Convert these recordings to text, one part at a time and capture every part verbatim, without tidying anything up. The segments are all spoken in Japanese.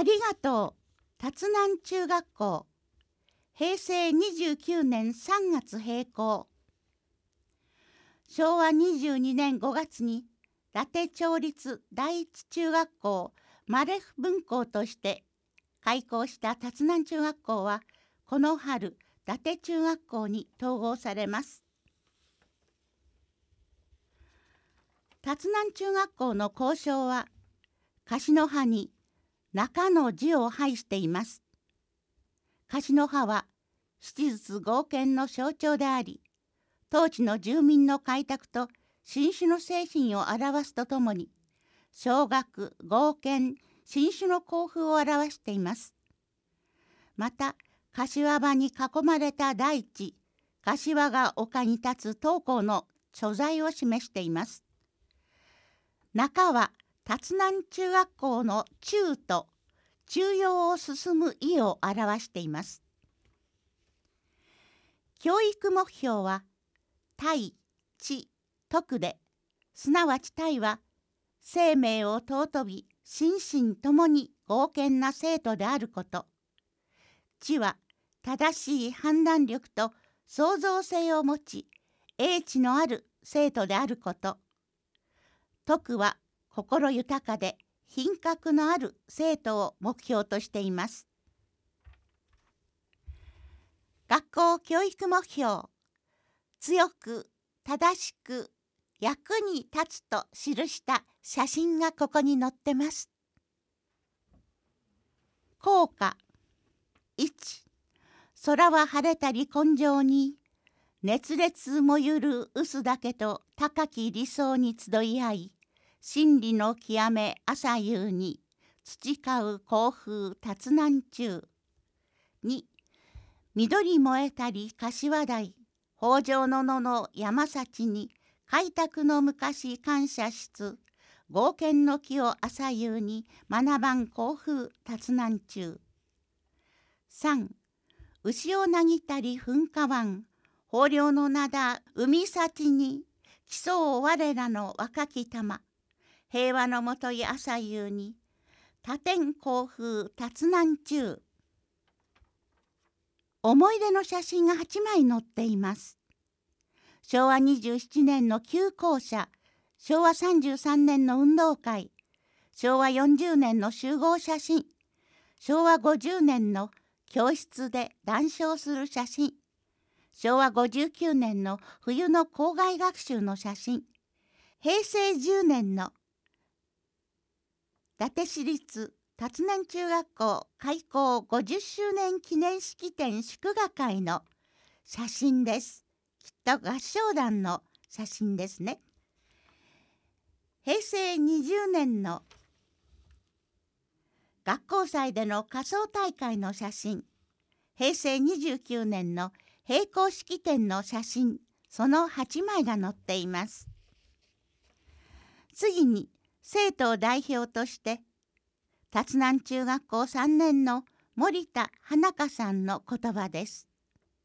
ありがとう達南中学校へいせいにじゅうきゅうねんさんがつ閉校。しょうわにじゅうにねんごがつに伊達町立第一中学校マレフ分校として開校した達南中学校はこの春伊達中学校に統合されます。達南中学校の校章は樫の葉に中の字を配しています。樫の葉は七筒合憲の象徴であり、当地の住民の開拓と新種の精神を表すとともに、小学合憲新種の校風を表しています。また、柏場に囲まれた大地、柏が丘に立つ当校の所在を示しています。中は達南中学校の中と中庸を進む意を表しています。教育目標は大、知、徳で、すなわち大は生命を尊び心身ともに剛健な生徒であること。知は正しい判断力と創造性を持ち英知のある生徒であること。徳は心豊かで品格のある生徒を目標としています。学校教育目標、強く正しく役に立つと記した写真がここに載ってます。校歌いち、空は晴れたり今生に熱烈もゆる薄だけと高き理想に集い合い真理の極め朝夕に培う校風達南中。に、緑燃えたり柏台北条の野の山幸に開拓の昔感謝しつ合憲の木を朝夕に学ばん校風達南中。さん、牛をなぎたり噴火湾豊漁の灘海幸に競う我らの若き玉平和のもとい朝夕に多天校風達南中。思い出の写真がはちまい載っています。しょうわにじゅうななねんの旧校舎、しょうわさんじゅうさんねんの運動会、しょうわよんじゅうねんの集合写真、しょうわごじゅうねんの教室で談笑する写真、しょうわごじゅうきゅうねんの冬の校外学習の写真、へいせいじゅうねんの伊達市立達南中学校開校ごじゅっしゅうねん記念式典祝賀会の写真です。きっと合唱団の写真ですね。へいせいにじゅうねんの学校祭での仮装大会の写真、へいせいにじゅうきゅうねんの閉校式典の写真、そのはちまいが載っています。次に生徒を代表として達南中学校さんねんの森田花香さんの言葉です。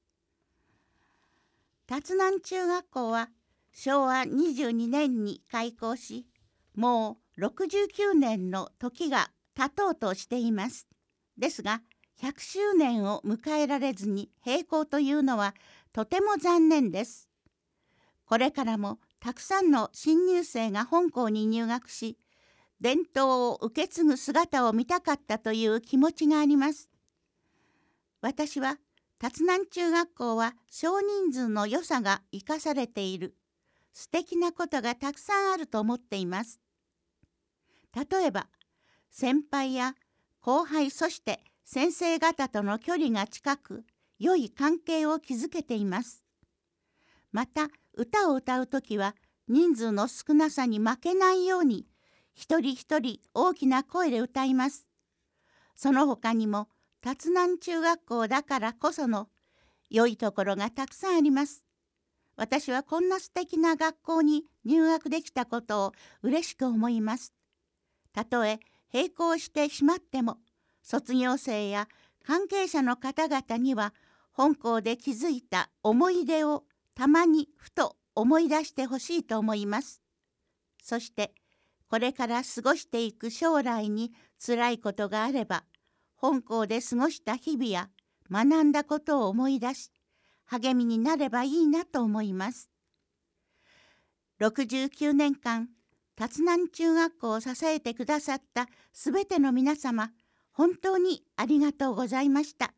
達南中学校はしょうわにじゅうにねんに開校し、もうろくじゅうきゅうねんの時が経とうとしています。ですがひゃくしゅうねんを迎えられずに閉校というのはとても残念です。これからもたくさんの新入生が本校に入学し、伝統を受け継ぐ姿を見たかったという気持ちがあります。私は達南中学校は少人数の良さが生かされている素敵なことがたくさんあると思っています。例えば先輩や後輩そして先生方との距離が近く良い関係を築けています。また歌を歌うときは人数の少なさに負けないように一人一人大きな声で歌います。その他にも達南中学校だからこその良いところがたくさんあります。私はこんな素敵な学校に入学できたことを嬉しく思います。たとえ閉校してしまっても、卒業生や関係者の方々には本校で築いた思い出をたまにふと思い出してほしいと思います。そしてこれから過ごしていく将来に辛いことがあれば、本校で過ごした日々や学んだことを思い出し、励みになればいいなと思います。ろくじゅうきゅうねんかん、立南中学校を支えてくださったすべての皆様、本当にありがとうございました。